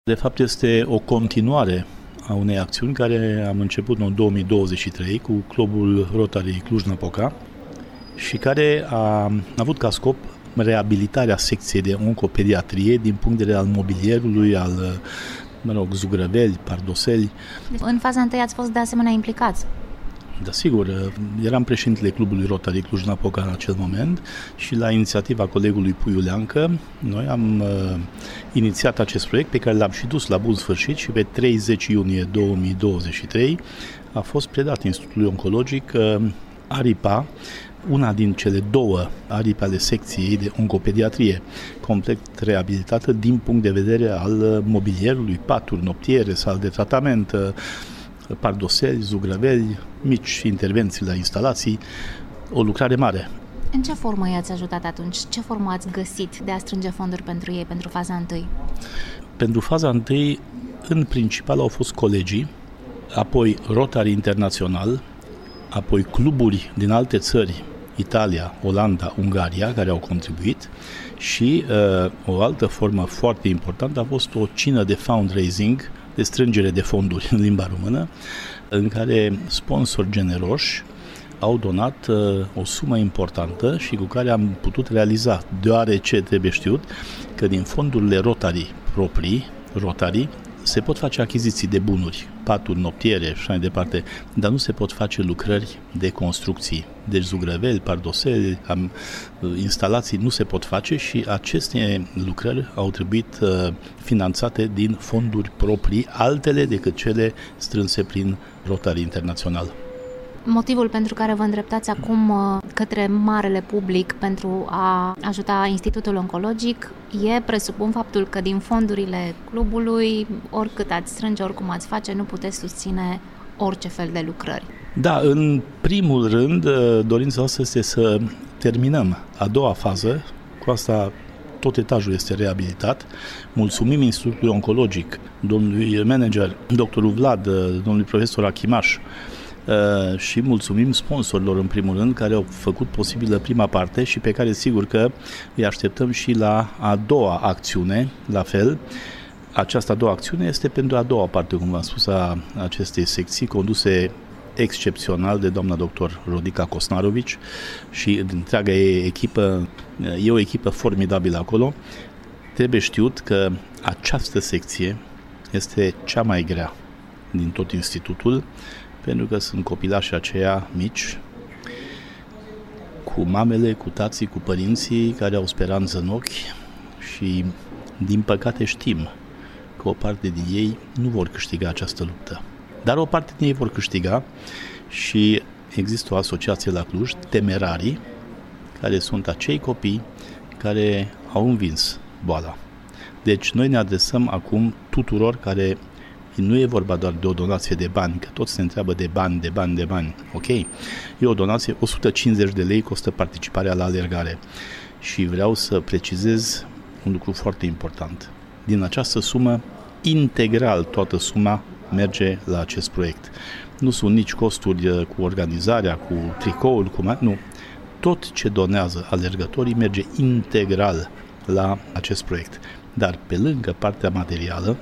De fapt, este o continuare a unei acțiuni care am început în 2023 cu Clubul Rotary Cluj-Napoca și care a avut ca scop reabilitarea secției de oncopediatrie din punct de vedere al mobilierului, al zugrăveli, pardoseli. În faza întâi ați fost de asemenea implicați. Da, sigur, eram președintele Clubului Rotary Cluj-Napoca în acel moment și la inițiativa colegului Puiu Leancă, noi am inițiat acest proiect pe care l-am și dus la bun sfârșit și pe 30 iunie 2023 a fost predat Institutului Oncologic aripa, una din cele două aripi ale secției de oncopediatrie, complet reabilitată din punct de vedere al mobilierului, paturi, noptiere, sal de tratament, pardoseli, zugrăveli, mici intervenții la instalații, o lucrare mare. În ce formă i-ați ajutat atunci? Ce formă ați găsit de a strânge fonduri pentru ei, pentru faza întâi? Pentru faza întâi, în principal, au fost colegii, apoi Rotary Internațional, apoi cluburi din alte țări, Italia, Olanda, Ungaria, care au contribuit și o altă formă foarte importantă a fost o cină de fundraising, de strângere de fonduri în limba română, în care sponsori generoși au donat o sumă importantă și cu care am putut realiza, deoarece trebuie știut că din fondurile Rotary proprii, Rotary, se pot face achiziții de bunuri, paturi, noptiere și așa mai departe, dar nu se pot face lucrări de construcții. Deci zugrăveli, pardoseli, instalații nu se pot face și aceste lucrări au trebuit finanțate din fonduri proprii, altele decât cele strânse prin Rotary Internațional. Motivul pentru care vă îndreptați acum către marele public pentru a ajuta Institutul Oncologic presupun faptul că din fondurile clubului, oricât ați strânge, oricum ați face, nu puteți susține orice fel de lucrări. Da, în primul rând, dorința noastră este să terminăm a doua fază, cu asta tot etajul este reabilitat. Mulțumim Institutului Oncologic, domnului manager, doctorul Vlad, domnului profesor Achimaș, și mulțumim sponsorilor în primul rând care au făcut posibilă prima parte și pe care sigur că îi așteptăm și la a doua acțiune, la fel. Această a doua acțiune este pentru a doua parte, cum v-am spus, a acestei secții conduse excepțional de doamna doctor Rodica Cosnarovici și întreaga ei echipă. E o echipă formidabilă acolo. Trebuie știut că această secție este cea mai grea din tot institutul, pentru că sunt copilașii aceia mici, cu mamele, cu tații, cu părinții, care au speranță în ochi și, din păcate, știm că o parte din ei nu vor câștiga această luptă. Dar o parte din ei vor câștiga și există o asociație la Cluj, Temerarii, care sunt acei copii care au învins boala. Deci noi ne adresăm acum tuturor care nu e vorba doar de o donație de bani, că toți se întreabă de bani. Ok? E o donație, 150 de lei costă participarea la alergare. Și vreau să precizez un lucru foarte important. Din această sumă, integral toată suma merge la acest proiect. Nu sunt nici costuri cu organizarea, cu tricoul, nu. Tot ce donează alergătorii merge integral la acest proiect. Dar pe lângă partea materială,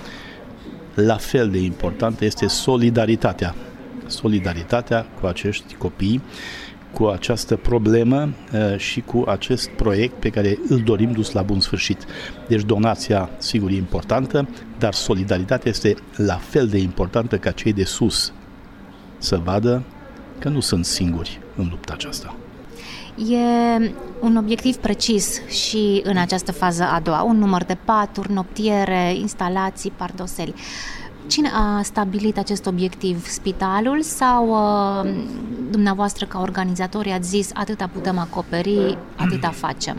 la fel de importantă este solidaritatea. Solidaritatea cu acești copii, cu această problemă și cu acest proiect pe care îl dorim dus la bun sfârșit. Deci donația, sigur, e importantă, dar solidaritatea este la fel de importantă ca cei de sus să vadă că nu sunt singuri în lupta aceasta. E un obiectiv precis și în această fază a doua, un număr de paturi, noptiere, instalații, pardoseli. Cine a stabilit acest obiectiv? Spitalul sau dumneavoastră ca organizatori ați zis atâta putem acoperi, atâta facem?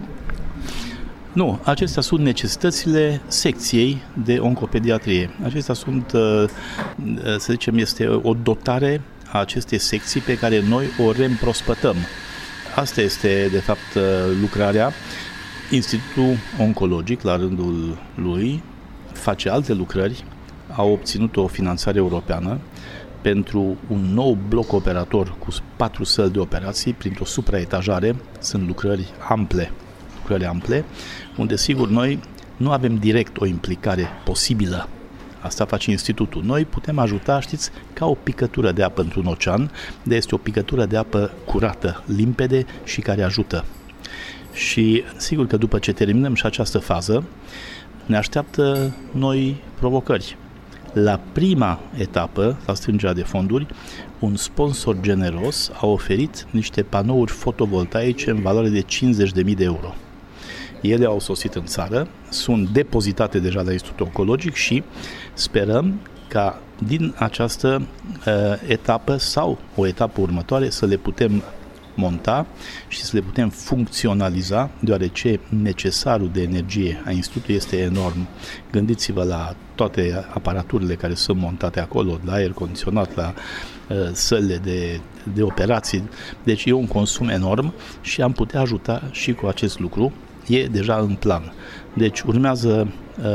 Nu, acestea sunt necesitățile secției de oncopediatrie. Acestea sunt, să zicem, este o dotare a acestei secții pe care noi o reîmprospătăm. Asta este, de fapt, lucrarea. Institutul Oncologic, la rândul lui, face alte lucrări. A obținut o finanțare europeană pentru un nou bloc operator cu 4 săli de operații printr-o supraetajare. Sunt lucrări ample, unde, sigur, noi nu avem direct o implicare posibilă. Asta face institutul. Noi putem ajuta, știți, ca o picătură de apă într-un ocean, de este o picătură de apă curată, limpede și care ajută. Și sigur că după ce terminăm și această fază, ne așteaptă noi provocări. La prima etapă, la strângerea de fonduri, un sponsor generos a oferit niște panouri fotovoltaice în valoare de 50.000 de euro. Ele au sosit în țară, sunt depozitate deja la Institutul Oncologic și sperăm ca din această etapă sau o etapă următoare să le putem monta și să le putem funcționaliza, deoarece necesarul de energie a Institutului este enorm. Gândiți-vă la toate aparaturile care sunt montate acolo, la aer condiționat, la sălile de operații. Deci e un consum enorm și am putea ajuta și cu acest lucru. E deja în plan. Deci urmează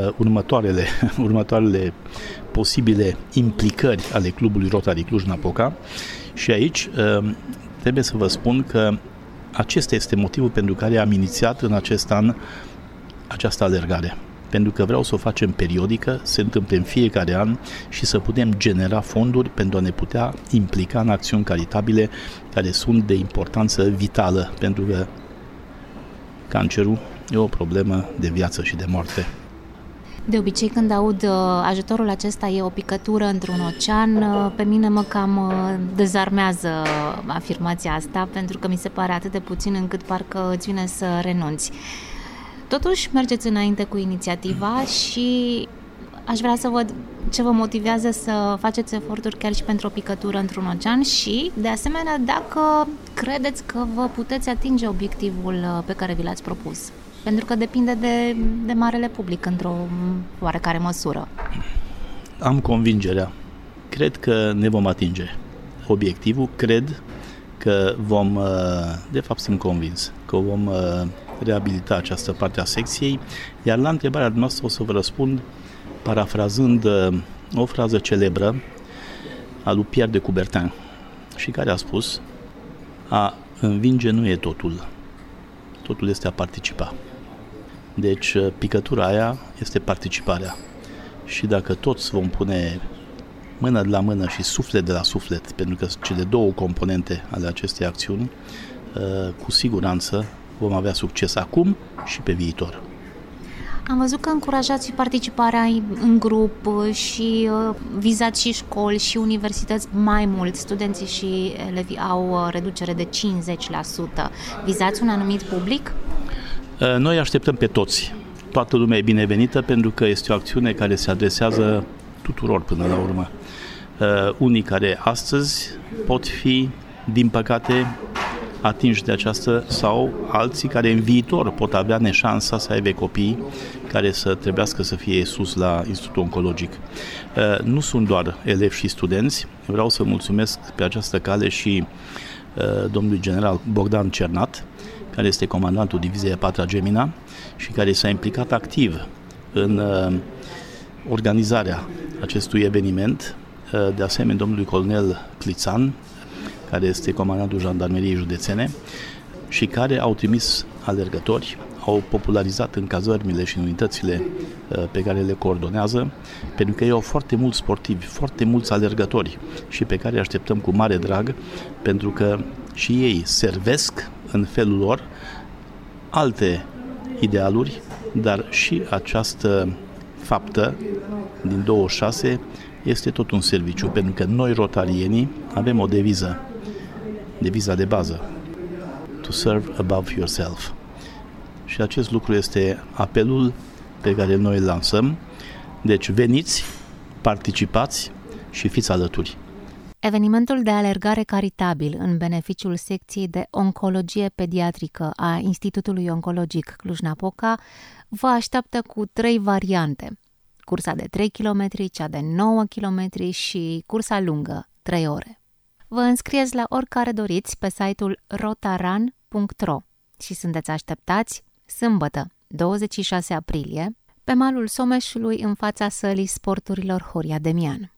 următoarele posibile implicări ale clubului Rotary Cluj-Napoca și aici trebuie să vă spun că acesta este motivul pentru care am inițiat în acest an această alergare. Pentru că vreau să o facem periodică, se întâmplă în fiecare an și să putem genera fonduri pentru a ne putea implica în acțiuni caritabile care sunt de importanță vitală, pentru că cancerul e o problemă de viață și de moarte. De obicei, când aud ajutorul acesta e o picătură într-un ocean, pe mine mă cam dezarmează afirmația asta, pentru că mi se pare atât de puțin încât parcă îți vine să renunți. Totuși, mergeți înainte cu inițiativa și aș vrea să văd ce vă motivează să faceți eforturi chiar și pentru o picătură într-un ocean și, de asemenea, dacă credeți că vă puteți atinge obiectivul pe care vi l-ați propus. Pentru că depinde de marele public într-o oarecare măsură. Am convingerea. Cred că ne vom atinge obiectivul. Cred că de fapt sunt convins, că vom reabilita această parte a secției, iar la întrebarea noastră o să vă răspund parafrazând o frază celebră a lui Pierre de Coubertin și care a spus: a învinge nu e totul, totul este a participa. Deci picătura aia este participarea și dacă toți vom pune mână de la mână și suflet de la suflet, pentru că cele două componente ale acestei acțiuni, cu siguranță vom avea succes acum și pe viitor. Am văzut că încurajați participarea în grup și vizați și școli și universități mai mult. Studenții și elevii au reducere de 50%. Vizați un anumit public? Noi așteptăm pe toți. Toată lumea e binevenită pentru că este o acțiune care se adresează tuturor până la urmă. Unii care astăzi pot fi, din păcate, atinși de aceasta sau alții care în viitor pot avea neșansa să aibă copii care să trebuiască să fie sus la Institutul Oncologic. Nu sunt doar elevi și studenți, vreau să mulțumesc pe această cale și domnului general Bogdan Cernat, care este comandantul Diviziei a 4-a Gemina și care s-a implicat activ în organizarea acestui eveniment, de asemenea domnului colonel Clițan, care este comandantul Jandarmeriei Județene și care au trimis alergători, au popularizat în cazărmile și în unitățile pe care le coordonează, pentru că ei au foarte mulți sportivi, foarte mulți alergători și pe care îi așteptăm cu mare drag, pentru că și ei servesc în felul lor alte idealuri, dar și această faptă din 26 este tot un serviciu, pentru că noi rotarienii avem o deviză, deviza de bază: to serve above yourself. Și acest lucru este apelul pe care noi îl lansăm. Deci veniți, participați și fiți alături. Evenimentul de alergare caritabil în beneficiul secției de oncologie pediatrică a Institutului Oncologic Cluj-Napoca vă așteaptă cu 3 variante: cursa de 3 km, cea de 9 km și cursa lungă, 3 ore. Vă înscrieți la oricare doriți pe site-ul rotaran.ro și sunteți așteptați sâmbătă, 26 aprilie, pe malul Someșului, în fața sălii sporturilor Horia Demian.